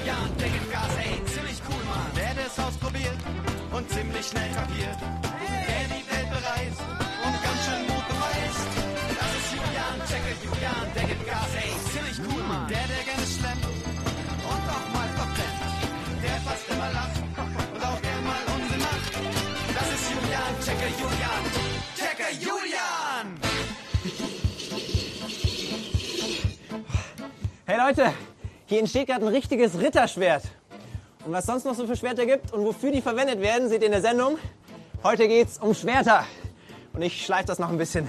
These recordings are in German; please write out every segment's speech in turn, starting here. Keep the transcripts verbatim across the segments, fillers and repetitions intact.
Julian, der gibt Gas, ey, ziemlich cool, Mann. Der das ausprobiert und ziemlich schnell kapiert. Der die Welt bereist und ganz schön Mut beweist. Das ist Julian, checke Julian, der gibt Gas, ey, ziemlich cool, Mann. Der, der gerne schlemmt und auch mal verbrennt. Der fast immer lacht und auch gern mal Unsinn macht. Das ist Julian, checke Julian, checke Julian! Hey Leute, hier entsteht gerade ein richtiges Ritterschwert. Und was sonst noch so für Schwerter gibt und wofür die verwendet werden, seht ihr in der Sendung. Heute geht's um Schwerter. Und ich schleife das noch ein bisschen.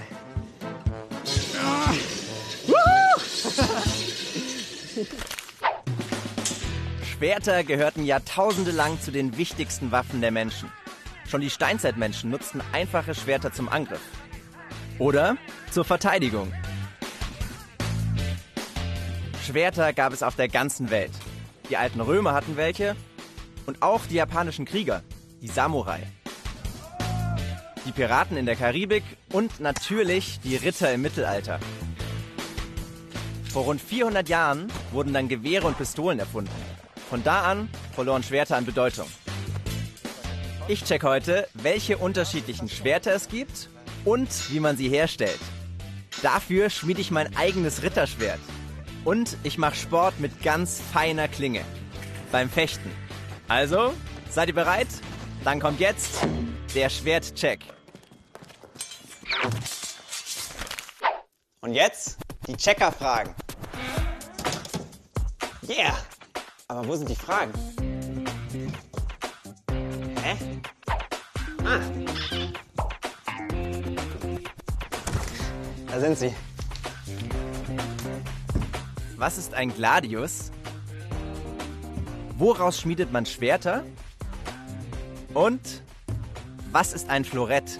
Schwerter gehörten Jahrtausende lang zu den wichtigsten Waffen der Menschen. Schon die Steinzeitmenschen nutzten einfache Schwerter zum Angriff. Oder zur Verteidigung. Schwerter gab es auf der ganzen Welt. Die alten Römer hatten welche und auch die japanischen Krieger, die Samurai. Die Piraten in der Karibik und natürlich die Ritter im Mittelalter. Vor rund vierhundert Jahren wurden dann Gewehre und Pistolen erfunden. Von da an verloren Schwerter an Bedeutung. Ich check heute, welche unterschiedlichen Schwerter es gibt und wie man sie herstellt. Dafür schmiede ich mein eigenes Ritterschwert. Und ich mache Sport mit ganz feiner Klinge. Beim Fechten. Also, seid ihr bereit? Dann kommt jetzt der Schwertcheck. Und jetzt die Checkerfragen. Yeah! Aber wo sind die Fragen? Hä? Ah! Da sind sie. Was ist ein Gladius? Woraus schmiedet man Schwerter? Und was ist ein Florett?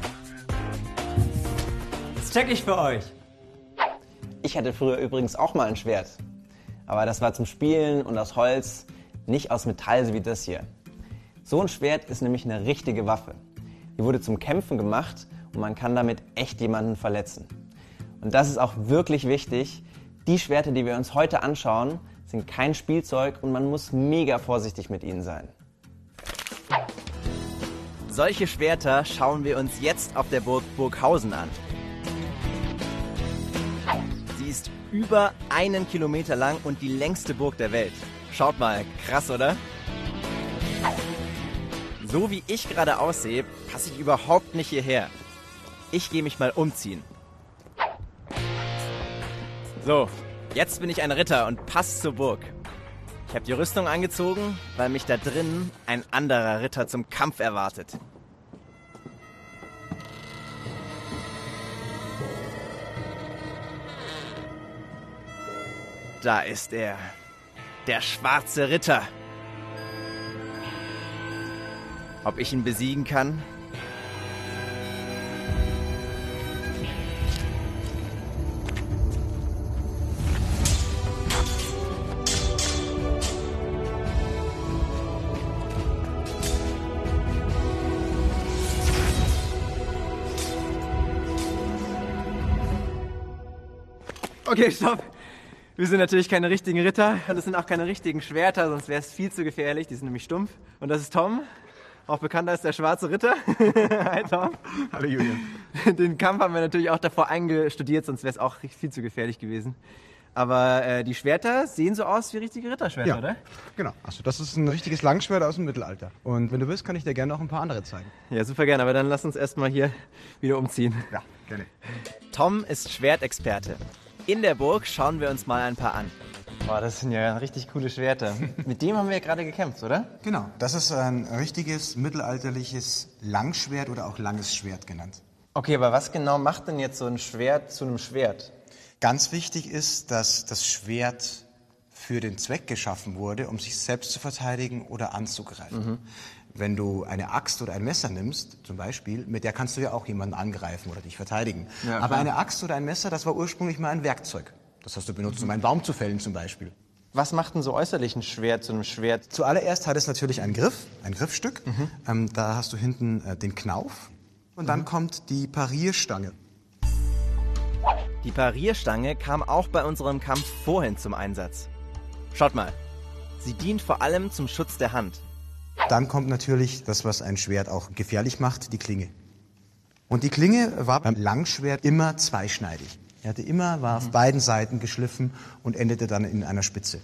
Das check ich für euch. Ich hatte früher übrigens auch mal ein Schwert. Aber das war zum Spielen und aus Holz, nicht aus Metall, so wie das hier. So ein Schwert ist nämlich eine richtige Waffe. Die wurde zum Kämpfen gemacht und man kann damit echt jemanden verletzen. Und das ist auch wirklich wichtig. Die Schwerter, die wir uns heute anschauen, sind kein Spielzeug und man muss mega vorsichtig mit ihnen sein. Solche Schwerter schauen wir uns jetzt auf der Burg Burghausen an. Sie ist über einen Kilometer lang und die längste Burg der Welt. Schaut mal, krass, oder? So wie ich gerade aussehe, passe ich überhaupt nicht hierher. Ich gehe mich mal umziehen. So, jetzt bin ich ein Ritter und passe zur Burg. Ich habe die Rüstung angezogen, weil mich da drin ein anderer Ritter zum Kampf erwartet. Da ist er, der schwarze Ritter. Ob ich ihn besiegen kann? Okay, stopp. Wir sind natürlich keine richtigen Ritter und es sind auch keine richtigen Schwerter, sonst wäre es viel zu gefährlich. Die sind nämlich stumpf. Und das ist Tom, auch bekannt als der schwarze Ritter. Hi Tom. Hallo Julian. Den Kampf haben wir natürlich auch davor eingestudiert, sonst wäre es auch viel zu gefährlich gewesen. Aber äh, die Schwerter sehen so aus wie richtige Ritterschwerter, Ja, oder? genau. Also das ist ein richtiges Langschwert aus dem Mittelalter. Und wenn du willst, kann ich dir gerne noch ein paar andere zeigen. Ja, super gerne. Aber dann lass uns erstmal hier wieder umziehen. Ja, gerne. Tom ist Schwertexperte. In der Burg schauen wir uns mal ein paar an. Boah, das sind ja richtig coole Schwerter. Mit dem haben wir ja gerade gekämpft, oder? Genau. Das ist ein richtiges mittelalterliches Langschwert oder auch langes Schwert genannt. Okay, aber was genau macht denn jetzt so ein Schwert zu einem Schwert? Ganz wichtig ist, dass das Schwert für den Zweck geschaffen wurde, um sich selbst zu verteidigen oder anzugreifen. Mhm. Wenn du eine Axt oder ein Messer nimmst, zum Beispiel, mit der kannst du ja auch jemanden angreifen oder dich verteidigen. Ja, aber eine Axt oder ein Messer, das war ursprünglich mal ein Werkzeug. Das hast du benutzt, um einen Baum zu fällen zum Beispiel. Was macht denn so äußerlich ein Schwert zu einem Schwert? Zuallererst hat es natürlich einen Griff, ein Griffstück. Mhm. Ähm, da hast du hinten äh, den Knauf und dann mhm. kommt die Parierstange. Die Parierstange kam auch bei unserem Kampf vorhin zum Einsatz. Schaut mal, Sie dient vor allem zum Schutz der Hand. Dann kommt natürlich das, was ein Schwert auch gefährlich macht, die Klinge. Und die Klinge war beim Langschwert immer zweischneidig. Er hatte immer, war auf beiden Seiten geschliffen und endete dann in einer Spitze.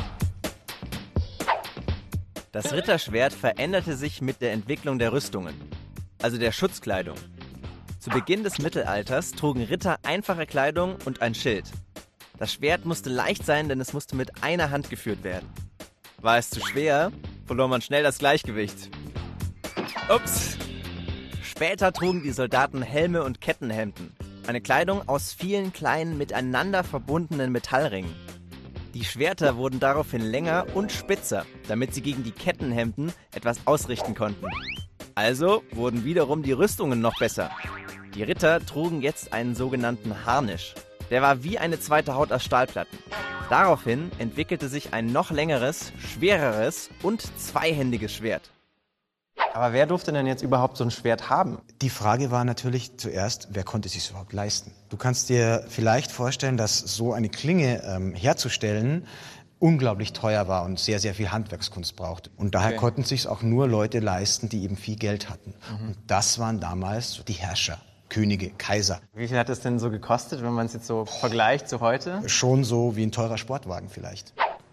Das Ritterschwert veränderte sich mit der Entwicklung der Rüstungen, also der Schutzkleidung. Zu Beginn des Mittelalters trugen Ritter einfache Kleidung und ein Schild. Das Schwert musste leicht sein, denn es musste mit einer Hand geführt werden. War es zu schwer, verlor man schnell das Gleichgewicht. Ups! Später trugen die Soldaten Helme und Kettenhemden. Eine Kleidung aus vielen kleinen, miteinander verbundenen Metallringen. Die Schwerter wurden daraufhin länger und spitzer, damit sie gegen die Kettenhemden etwas ausrichten konnten. Also wurden wiederum die Rüstungen noch besser. Die Ritter trugen jetzt einen sogenannten Harnisch. Der war wie eine zweite Haut aus Stahlplatten. Daraufhin entwickelte sich ein noch längeres, schwereres und zweihändiges Schwert. Aber wer durfte denn jetzt überhaupt so ein Schwert haben? Die Frage war natürlich zuerst, wer konnte es sich überhaupt leisten? Du kannst dir vielleicht vorstellen, dass so eine Klinge ähm, herzustellen unglaublich teuer war und sehr, sehr viel Handwerkskunst brauchte. Und daher Okay. konnten es sich auch nur Leute leisten, die eben viel Geld hatten. Mhm. Und das waren damals die Herrscher, Könige, Kaiser. Wie viel hat es denn so gekostet, wenn man es jetzt so vergleicht zu heute? Schon so wie ein teurer Sportwagen vielleicht.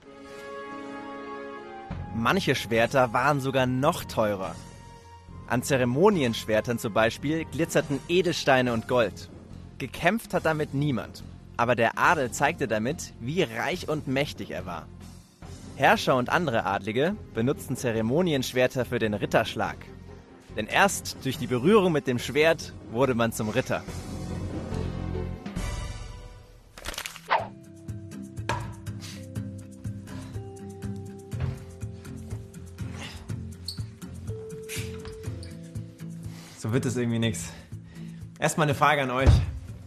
Manche Schwerter waren sogar noch teurer. An Zeremonienschwertern zum Beispiel glitzerten Edelsteine und Gold. Gekämpft hat damit niemand, aber der Adel zeigte damit, wie reich und mächtig er war. Herrscher und andere Adlige benutzten Zeremonienschwerter für den Ritterschlag. Denn erst durch die Berührung mit dem Schwert wurde man zum Ritter. So wird es irgendwie nichts. Erstmal eine Frage an euch.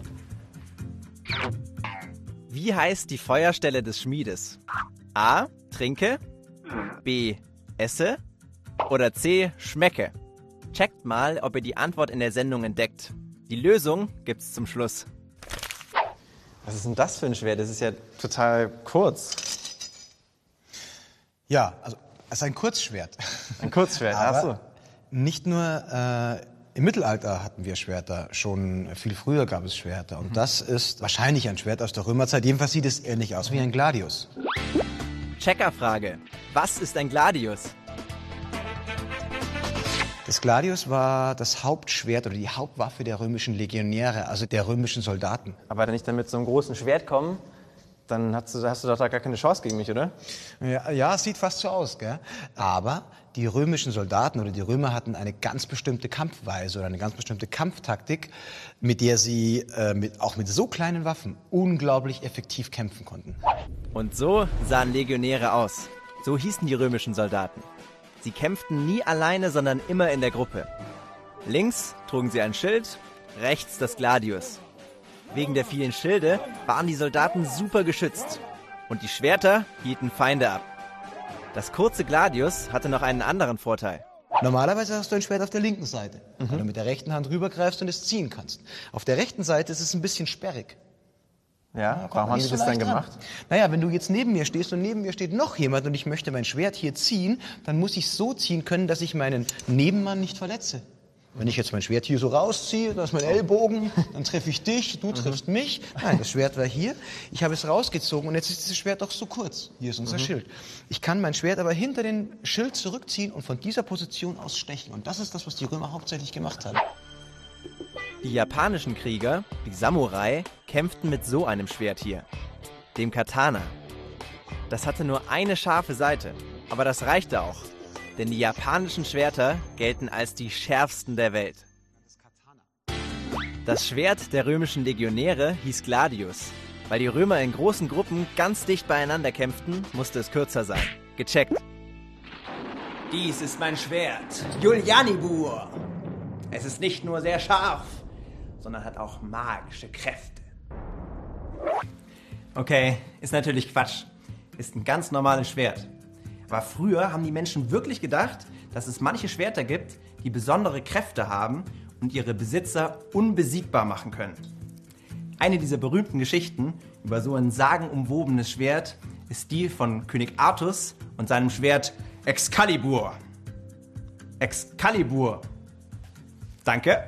Wie heißt die Feuerstelle des Schmiedes? A. Trinke, B. Esse oder C. Schmecke? Checkt mal, ob ihr die Antwort in der Sendung entdeckt. Die Lösung gibt's zum Schluss. Was ist denn das für ein Schwert? Das ist ja total kurz. Ja, also es ist ein Kurzschwert. Ein Kurzschwert, ach so. Aber nicht nur äh, im Mittelalter hatten wir Schwerter, schon viel früher gab es Schwerter. Und das ist wahrscheinlich ein Schwert aus der Römerzeit. Jedenfalls sieht es ähnlich aus wie ein Gladius. Checkerfrage. Was ist ein Gladius? Das Gladius war das Hauptschwert oder die Hauptwaffe der römischen Legionäre, also der römischen Soldaten. Aber wenn ich dann mit so einem großen Schwert komme, dann hast du, hast du doch da gar keine Chance gegen mich, oder? Ja, ja, es sieht fast so aus, gell? Aber die römischen Soldaten oder die Römer hatten eine ganz bestimmte Kampfweise oder eine ganz bestimmte Kampftaktik, mit der sie äh, mit, auch mit so kleinen Waffen unglaublich effektiv kämpfen konnten. Und so sahen Legionäre aus. So hießen die römischen Soldaten. Sie kämpften nie alleine, sondern immer in der Gruppe. Links trugen sie ein Schild, rechts das Gladius. Wegen der vielen Schilde waren die Soldaten super geschützt. Und die Schwerter hielten Feinde ab. Das kurze Gladius hatte noch einen anderen Vorteil. Normalerweise hast du ein Schwert auf der linken Seite, mhm. weil du mit der rechten Hand rübergreifst und es ziehen kannst. Auf der rechten Seite ist es ein bisschen sperrig. Ja, warum haben die das dann gemacht? Naja, wenn du jetzt neben mir stehst und neben mir steht noch jemand und ich möchte mein Schwert hier ziehen, dann muss ich es so ziehen können, dass ich meinen Nebenmann nicht verletze. Wenn ich jetzt mein Schwert hier so rausziehe, da ist mein Ellbogen, dann treffe ich dich, du triffst mich. Nein, das Schwert war hier. Ich habe es rausgezogen und jetzt ist dieses Schwert doch so kurz. Hier ist unser mhm. Schild. Ich kann mein Schwert aber hinter den Schild zurückziehen und von dieser Position aus stechen. Und das ist das, was die Römer hauptsächlich gemacht haben. Die japanischen Krieger, die Samurai, kämpften mit so einem Schwert hier, dem Katana. Das hatte nur eine scharfe Seite, aber das reichte auch, denn die japanischen Schwerter gelten als die schärfsten der Welt. Das Schwert der römischen Legionäre hieß Gladius. Weil die Römer in großen Gruppen ganz dicht beieinander kämpften, musste es kürzer sein. Gecheckt. Dies ist mein Schwert, Julianibur. Es ist nicht nur sehr scharf, sondern hat auch magische Kräfte. Okay, ist natürlich Quatsch. Ist ein ganz normales Schwert. Aber früher haben die Menschen wirklich gedacht, dass es manche Schwerter gibt, die besondere Kräfte haben und ihre Besitzer unbesiegbar machen können. Eine dieser berühmten Geschichten über so ein sagenumwobenes Schwert ist die von König Artus und seinem Schwert Excalibur. Excalibur. Danke.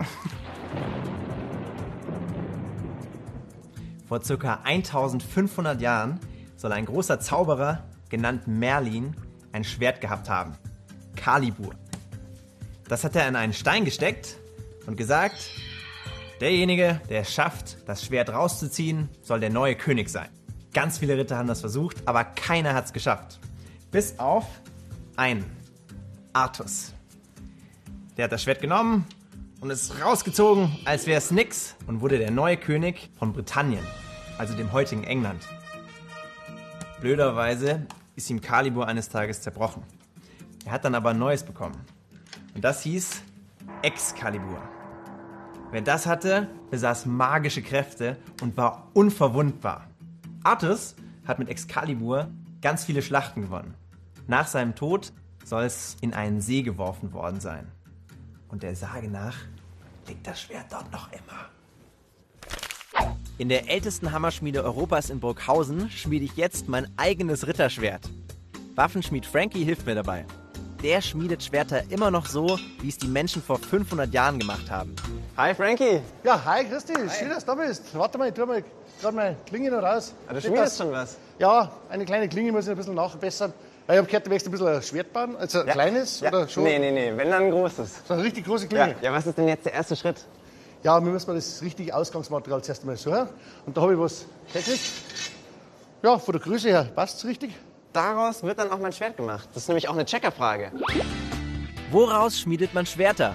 Vor ca. eintausendfünfhundert Jahren soll ein großer Zauberer, genannt Merlin, ein Schwert gehabt haben. Calibur. Das hat er in einen Stein gesteckt und gesagt, derjenige, der es schafft, das Schwert rauszuziehen, soll der neue König sein. Ganz viele Ritter haben das versucht, aber keiner hat es geschafft. Bis auf einen. Artus. Der hat das Schwert genommen und ist rausgezogen, als wäre es nix, und wurde der neue König von Britannien, also dem heutigen England. Blöderweise ist ihm Calibur eines Tages zerbrochen. Er hat dann aber ein neues bekommen. Und das hieß Excalibur. Wer das hatte, besaß magische Kräfte und war unverwundbar. Artus hat mit Excalibur ganz viele Schlachten gewonnen. Nach seinem Tod soll es in einen See geworfen worden sein. Und der Sage nach liegt das Schwert dort noch immer. In der ältesten Hammerschmiede Europas in Burghausen schmiede ich jetzt mein eigenes Ritterschwert. Waffenschmied Frankie hilft mir dabei. Der schmiedet Schwerter immer noch so, wie es die Menschen vor fünfhundert Jahren gemacht haben. Hi Frankie. Ja, hi, grüß dich. Schön, dass du da bist. Warte mal, ich tue mal gerade meine Klinge noch raus. Ah, du Nicht, schmiedest dass- schon was. Ja, eine kleine Klinge muss ich ein bisschen nachbessern. Weil ich habe gehört, du möchtest ein bisschen ein Schwert bauen. Also ein kleines oder schon? Nee, nee, nee, wenn dann ein großes. So eine richtig große Ja. Klinge. ja, was ist denn jetzt der erste Schritt? Ja, wir müssen mal das richtige Ausgangsmaterial zuerst einmal suchen. Und da habe ich was hergekriegt. Ja, von der Größe her passt es richtig. Daraus wird dann auch mein Schwert gemacht. Das ist nämlich auch eine Checkerfrage. Woraus schmiedet man Schwerter?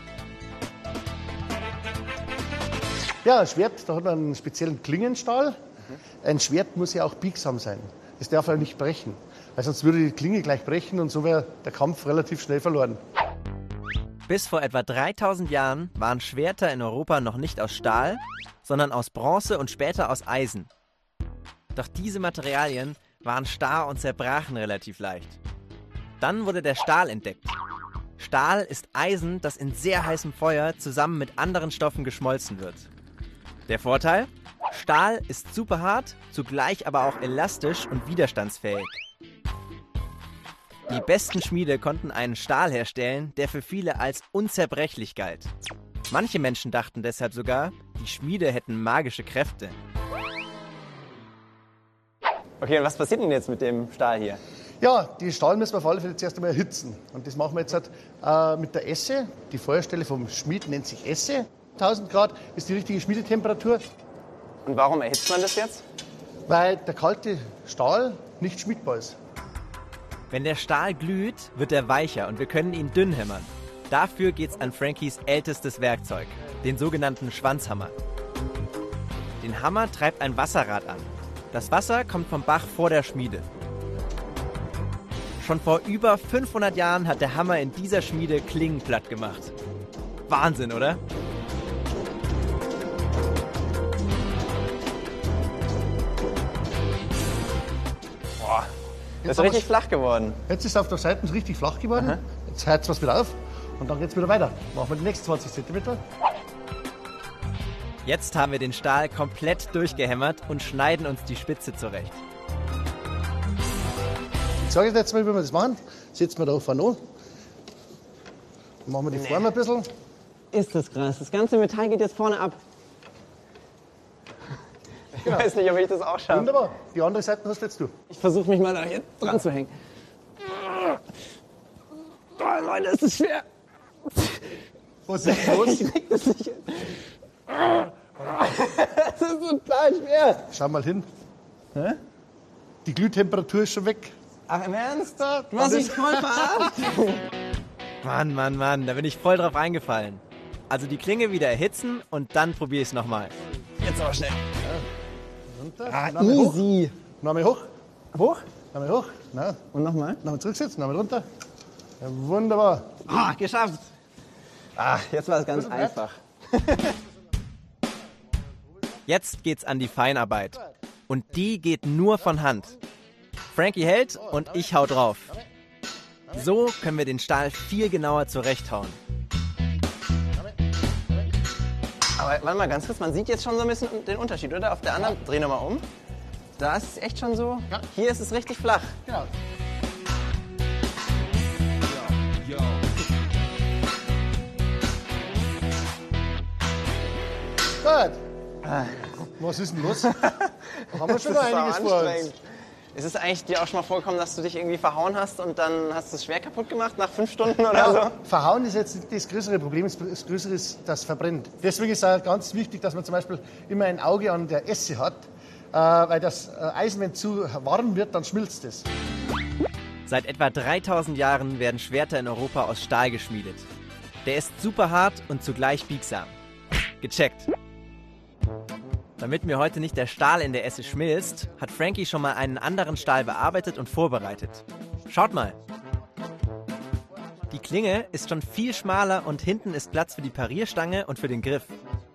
Ja, ein Schwert, da hat man einen speziellen Klingenstahl. Ein Schwert muss ja auch biegsam sein. Das darf ja nicht brechen. Weil sonst würde die Klinge gleich brechen und so wäre der Kampf relativ schnell verloren. Bis vor etwa dreitausend Jahren waren Schwerter in Europa noch nicht aus Stahl, sondern aus Bronze und später aus Eisen. Doch diese Materialien waren starr und zerbrachen relativ leicht. Dann wurde der Stahl entdeckt. Stahl ist Eisen, das in sehr heißem Feuer zusammen mit anderen Stoffen geschmolzen wird. Der Vorteil? Stahl ist super hart, zugleich aber auch elastisch und widerstandsfähig. Die besten Schmiede konnten einen Stahl herstellen, der für viele als unzerbrechlich galt. Manche Menschen dachten deshalb sogar, die Schmiede hätten magische Kräfte. Okay, und was passiert denn jetzt mit dem Stahl hier? Ja, die Stahl müssen wir auf alle Fälle zuerst einmal erhitzen. Und das machen wir jetzt halt, äh, mit der Esse. Die Feuerstelle vom Schmied nennt sich Esse. tausend Grad ist die richtige Schmiedetemperatur, Und warum erhitzt man das jetzt? weil der kalte Stahl nicht schmiedbar ist. Wenn der Stahl glüht, wird er weicher und wir können ihn dünn hämmern. Dafür geht's an Frankies ältestes Werkzeug, den sogenannten Schwanzhammer. Den Hammer treibt ein Wasserrad an. Das Wasser kommt vom Bach vor der Schmiede. Schon vor über fünfhundert Jahren hat der Hammer in dieser Schmiede Klingen platt gemacht. Wahnsinn, oder? Das ist richtig flach geworden. Jetzt ist es auf der Seite richtig flach geworden. Jetzt heizt wir es wieder auf und dann geht es wieder weiter. Machen wir die nächsten zwanzig Zentimeter. Jetzt haben wir den Stahl komplett durchgehämmert und schneiden uns die Spitze zurecht. Ich sage jetzt mal, wie wir das machen. Setzen wir da vorne an. Dann machen wir die Form ein bisschen. Ist das krass. Das ganze Metall geht jetzt vorne ab. Ich weiß nicht, ob ich das auch schaffe. Wunderbar. Die andere Seite hast jetzt du. Ich versuche mich mal da hier dran zu hängen. Oh, Leute, es ist schwer. Was ist los? Ich krieg das nicht hin. Das ist total schwer. Schau mal hin. Die Glühtemperatur ist schon weg. Ach, im Ernst? Da, Du hast mich voll verarscht. Mann, Mann, Mann, da bin ich voll drauf eingefallen. Also die Klinge wieder erhitzen und dann probiere ich es nochmal. Jetzt aber schnell. runter. Ah, Name hoch. easy. Name hoch. Hoch? Name hoch. Na, Und nochmal. Name zurücksetzen. Name runter. Ja, wunderbar. Ah, geschafft. Ah, jetzt war es ganz Bisschen weit. einfach. Jetzt geht's an die Feinarbeit. Und die geht nur von Hand. Frankie hält und ich hau drauf. So können wir den Stahl viel genauer zurechthauen. Aber warte mal ganz kurz, man sieht jetzt schon so ein bisschen den Unterschied, oder? Auf der anderen, dreh nochmal um. Da ist es echt schon so. Ja. Hier ist es richtig flach. Genau. Gut. Was ist denn los? Da haben wir schon noch einiges vor uns. Ist es eigentlich dir auch schon mal vorgekommen, dass du dich irgendwie verhauen hast und dann hast du es schwer kaputt gemacht nach fünf Stunden oder so? Verhauen ist jetzt nicht das größere Problem, das größere ist, das verbrennt. Deswegen ist es ganz wichtig, dass man zum Beispiel immer ein Auge an der Esse hat, äh, weil das Eisen, wenn zu warm wird, dann schmilzt es. Seit etwa dreitausend Jahren werden Schwerter in Europa aus Stahl geschmiedet. Der ist super hart und zugleich biegsam. Gecheckt. Damit mir heute nicht der Stahl in der Esse schmilzt, hat Frankie schon mal einen anderen Stahl bearbeitet und vorbereitet. Schaut mal. Die Klinge ist schon viel schmaler und hinten ist Platz für die Parierstange und für den Griff.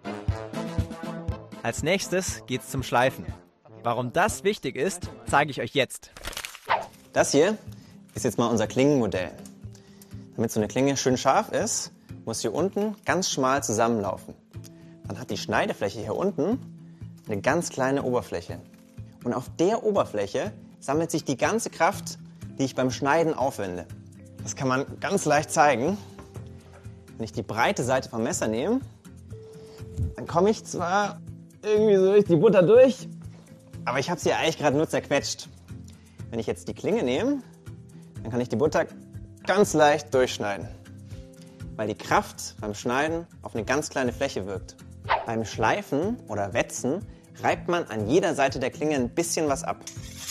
Als nächstes geht's zum Schleifen. Warum das wichtig ist, zeige ich euch jetzt. Das hier ist jetzt mal unser Klingenmodell. Damit so eine Klinge schön scharf ist, muss hier unten ganz schmal zusammenlaufen. Dann hat die Schneidefläche hier unten eine ganz kleine Oberfläche. Und auf der Oberfläche sammelt sich die ganze Kraft, die ich beim Schneiden aufwende. Das kann man ganz leicht zeigen. Wenn ich die breite Seite vom Messer nehme, dann komme ich zwar irgendwie so durch die Butter durch, aber ich habe sie eigentlich gerade nur zerquetscht. Wenn ich jetzt die Klinge nehme, dann kann ich die Butter ganz leicht durchschneiden, weil die Kraft beim Schneiden auf eine ganz kleine Fläche wirkt. Beim Schleifen oder Wetzen reibt man an jeder Seite der Klinge ein bisschen was ab.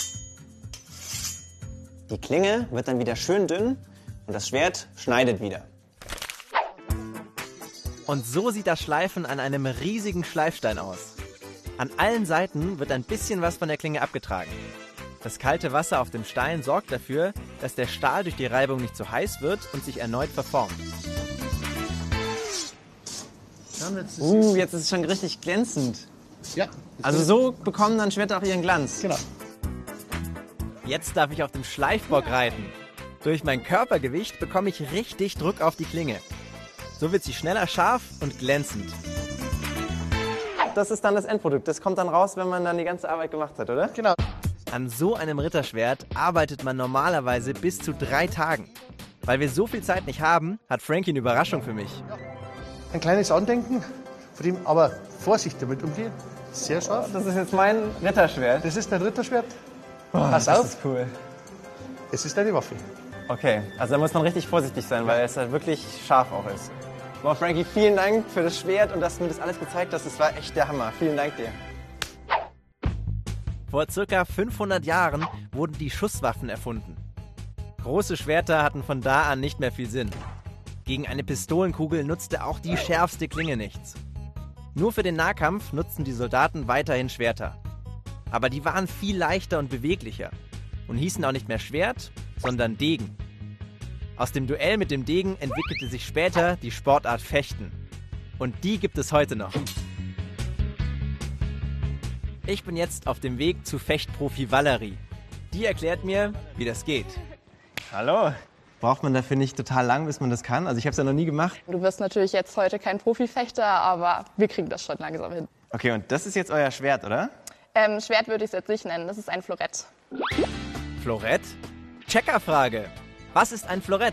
Die Klinge wird dann wieder schön dünn und das Schwert schneidet wieder. Und so sieht das Schleifen an einem riesigen Schleifstein aus. An allen Seiten wird ein bisschen was von der Klinge abgetragen. Das kalte Wasser auf dem Stein sorgt dafür, dass der Stahl durch die Reibung nicht zu heiß wird und sich erneut verformt. Uh, jetzt ist es schon richtig glänzend. Ja. Also so bekommen dann Schwerter auch ihren Glanz. Genau. Jetzt darf ich auf dem Schleifbock reiten. Durch mein Körpergewicht bekomme ich richtig Druck auf die Klinge. So wird sie schneller scharf und glänzend. Das ist dann das Endprodukt. Das kommt dann raus, wenn man dann die ganze Arbeit gemacht hat, oder? Genau. An so einem Ritterschwert arbeitet man normalerweise bis zu drei Tagen. Weil wir so viel Zeit nicht haben, hat Frankie eine Überraschung für mich. Ein kleines Andenken, von dem aber Vorsicht damit umgehen. Sehr scharf. Das ist jetzt mein Ritterschwert. Das ist dein Ritterschwert. Oh, Pass das auf, ist cool. es ist deine Waffe. Okay, also da muss man richtig vorsichtig sein, weil es halt wirklich scharf auch ist. Boah, Frankie, vielen Dank für das Schwert und dass du mir das alles gezeigt hast. Das war echt der Hammer. Vielen Dank dir. Vor circa fünfhundert Jahren wurden die Schusswaffen erfunden. Große Schwerter hatten von da an nicht mehr viel Sinn. Gegen eine Pistolenkugel nutzte auch die schärfste Klinge nichts. Nur für den Nahkampf nutzten die Soldaten weiterhin Schwerter. Aber die waren viel leichter und beweglicher und hießen auch nicht mehr Schwert, sondern Degen. Aus dem Duell mit dem Degen entwickelte sich später die Sportart Fechten. Und die gibt es heute noch. Ich bin jetzt auf dem Weg zu Fechtprofi Valerie. Die erklärt mir, wie das geht. Hallo. Braucht man dafür nicht total lang, bis man das kann? Also ich habe es ja noch nie gemacht. Du wirst natürlich jetzt heute kein Profifechter, aber wir kriegen das schon langsam hin. Okay, und das ist jetzt euer Schwert, oder? Ähm, Schwert würde ich es jetzt nicht nennen, das ist ein Florett. Florett? Checkerfrage. Was ist ein Florett?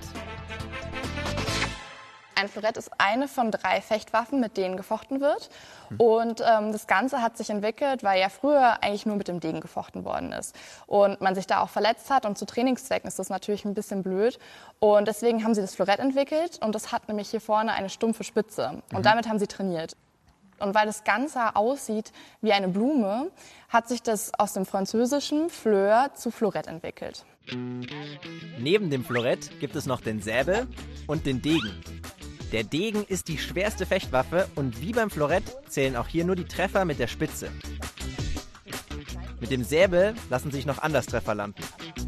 Ein Florett ist eine von drei Fechtwaffen, mit denen gefochten wird. Und ähm, das Ganze hat sich entwickelt, weil ja früher eigentlich nur mit dem Degen gefochten worden ist. Und man sich da auch verletzt hat und zu Trainingszwecken ist das natürlich ein bisschen blöd. Und deswegen haben sie das Florett entwickelt und das hat nämlich hier vorne eine stumpfe Spitze. Und mhm. damit haben sie trainiert. Und weil das Ganze aussieht wie eine Blume, hat sich das aus dem französischen Fleur zu Florett entwickelt. Neben dem Florett gibt es noch den Säbel und den Degen. Der Degen ist die schwerste Fechtwaffe und wie beim Florett zählen auch hier nur die Treffer mit der Spitze. Mit dem Säbel lassen sich noch Anderstreffer landen.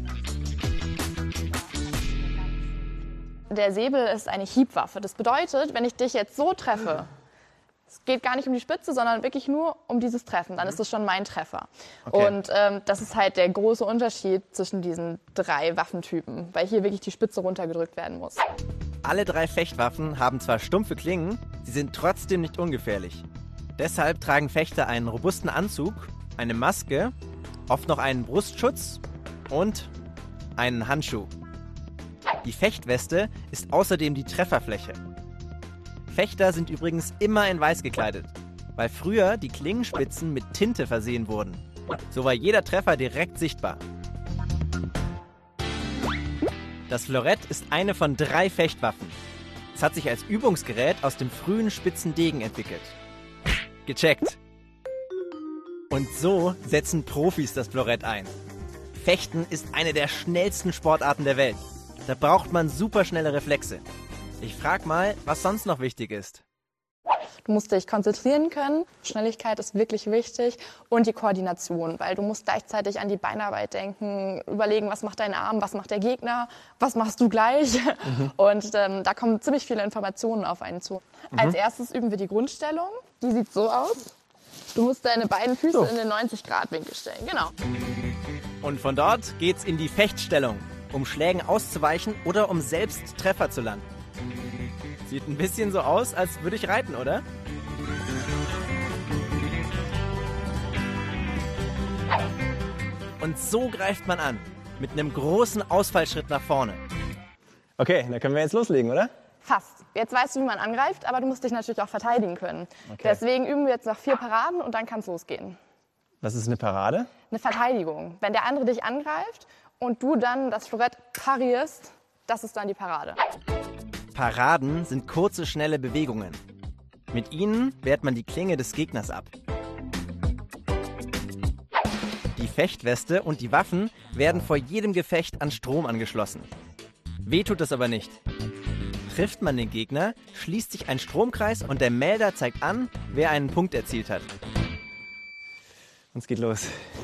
Der Säbel ist eine Hiebwaffe. Das bedeutet, wenn ich dich jetzt so treffe, es geht gar nicht um die Spitze, sondern wirklich nur um dieses Treffen. Dann ist es schon mein Treffer. Okay. Und ähm, das ist halt der große Unterschied zwischen diesen drei Waffentypen, weil hier wirklich die Spitze runtergedrückt werden muss. Alle drei Fechtwaffen haben zwar stumpfe Klingen, sie sind trotzdem nicht ungefährlich. Deshalb tragen Fechter einen robusten Anzug, eine Maske Oft noch einen Brustschutz und einen Handschuh. Die Fechtweste ist außerdem die Trefferfläche. Fechter sind übrigens immer in weiß gekleidet, weil früher die Klingenspitzen mit Tinte versehen wurden. So war jeder Treffer direkt sichtbar. Das Florett ist eine von drei Fechtwaffen. Es hat sich als Übungsgerät aus dem frühen spitzen Degen entwickelt. Gecheckt. Und so setzen Profis das Florett ein. Fechten ist eine der schnellsten Sportarten der Welt. Da braucht man superschnelle Reflexe. Ich frag mal, was sonst noch wichtig ist. Du musst dich konzentrieren können. Schnelligkeit ist wirklich wichtig und die Koordination, weil du musst gleichzeitig an die Beinarbeit denken, überlegen, was macht dein Arm, was macht der Gegner, was machst du gleich. Mhm. Und ähm, da kommen ziemlich viele Informationen auf einen zu. Mhm. Als erstes üben wir die Grundstellung. Die sieht so aus. Du musst deine beiden Füße so in den neunzig Grad Winkel stellen. Genau. Und von dort geht's in die Fechtstellung, um Schlägen auszuweichen oder um selbst Treffer zu landen. Sieht ein bisschen so aus, als würde ich reiten, oder? Und so greift man an, mit einem großen Ausfallschritt nach vorne. Okay, dann können wir jetzt loslegen, oder? Fast. Jetzt weißt du, wie man angreift, aber du musst dich natürlich auch verteidigen können. Okay. Deswegen üben wir jetzt noch vier Paraden und dann kann es losgehen. Was ist eine Parade? Eine Verteidigung. Wenn der andere dich angreift und du dann das Florett parierst, das ist dann die Parade. Paraden sind kurze, schnelle Bewegungen. Mit ihnen wehrt man die Klinge des Gegners ab. Die Fechtweste und die Waffen werden vor jedem Gefecht an Strom angeschlossen. Weh tut das aber nicht. Trifft man den Gegner, schließt sich ein Stromkreis und der Melder zeigt an, wer einen Punkt erzielt hat. Und es geht los.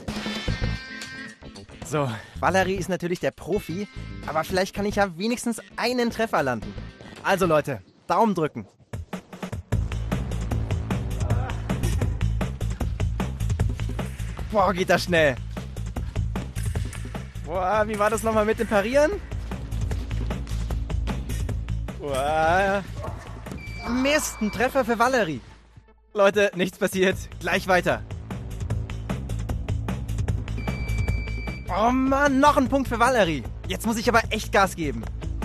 So, Valerie ist natürlich der Profi, aber vielleicht kann ich ja wenigstens einen Treffer landen. Also Leute, Daumen drücken. Boah, geht das schnell. Boah, wie war das nochmal mit dem Parieren? Boah. Mist, ein Treffer für Valerie. Leute, nichts passiert. Gleich weiter. Oh Mann, noch ein Punkt für Valerie. Jetzt muss ich aber echt Gas geben.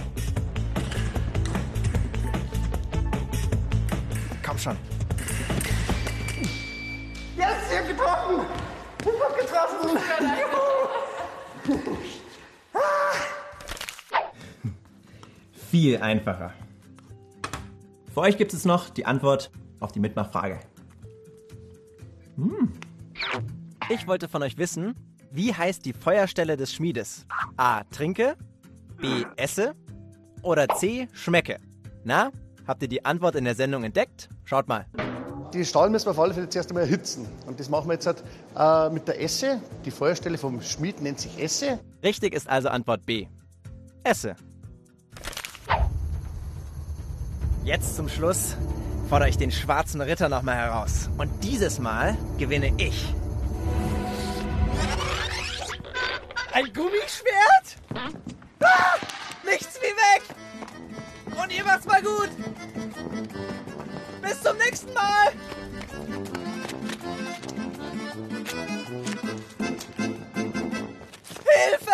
Komm schon. Yes, ich hab getroffen! Ich hab getroffen! Viel einfacher. Für euch gibt es noch die Antwort auf die Mitmachfrage. Hm. Ich wollte von euch wissen, wie heißt die Feuerstelle des Schmiedes? A. Trinke, B. Esse oder C. Schmecke? Na, habt ihr die Antwort in der Sendung entdeckt? Schaut mal. Die Stahl müssen wir auf alle Fälle zuerst einmal erhitzen. Und das machen wir jetzt halt, äh, mit der Esse. Die Feuerstelle vom Schmied nennt sich Esse. Richtig ist also Antwort B. Esse. Jetzt zum Schluss fordere ich den schwarzen Ritter nochmal heraus. Und dieses Mal gewinne ich. Ein Gummischwert? Ah, nichts wie weg! Und ihr macht's mal gut! Bis zum nächsten Mal! Hilfe!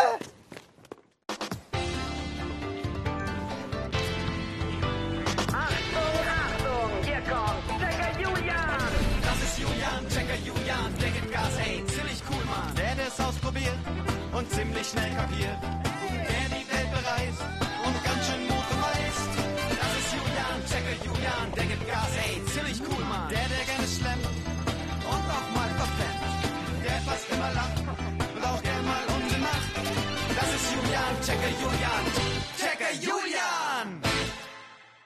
Achtung, Achtung, hier kommt Checker Julian! Das ist Julian, Checker Julian, der gibt Gas, ey, ziemlich cool, Mann. Der das ausprobiert und ziemlich schnell kapiert. Der die Welt bereist und ganz schön Mut beweist. Das ist Julian, Checker Julian, der gibt Gas, ey, ziemlich cool, Mann. Der, der gerne schlemmt und auch mal verpennt. Der fast immer lacht und auch gern mal Unsinn macht. Das ist Julian, Checker Julian.